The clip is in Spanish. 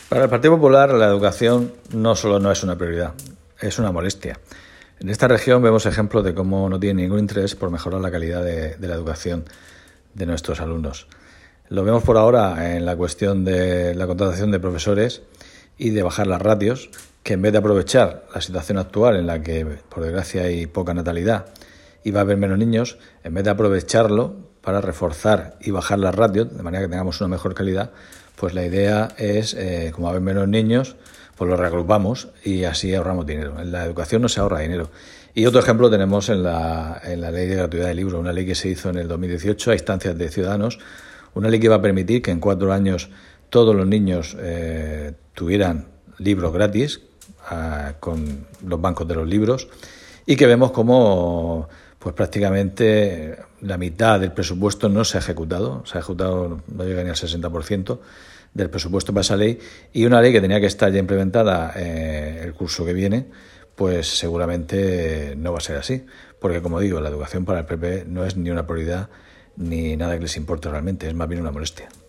Para el Partido Popular, la educación no solo no es una prioridad, es una molestia. En esta región vemos ejemplos de cómo no tiene ningún interés por mejorar la calidad de la educación de nuestros alumnos. Lo vemos por ahora en la cuestión de la contratación de profesores y de bajar las ratios, que en vez de aprovechar la situación actual en la que, por desgracia, hay poca natalidad y va a haber menos niños, en vez de aprovecharlo para reforzar y bajar las ratios, de manera que tengamos una mejor calidad, pues la idea es, como va a haber menos niños, pues lo reagrupamos y así ahorramos dinero. En la educación no se ahorra dinero. Y otro ejemplo tenemos en la ley de gratuidad de libros, una ley que se hizo en el 2018 a instancias de Ciudadanos, una ley que va a permitir que en 4 años todos los niños tuvieran libros gratis con los bancos de los libros, y que vemos como pues prácticamente la mitad del presupuesto no se ha ejecutado, no llega ni al 60% del presupuesto para esa ley, y una ley que tenía que estar ya implementada el curso que viene, pues seguramente no va a ser así, porque como digo, la educación para el PP no es ni una prioridad ni nada que les importe realmente, es más bien una molestia.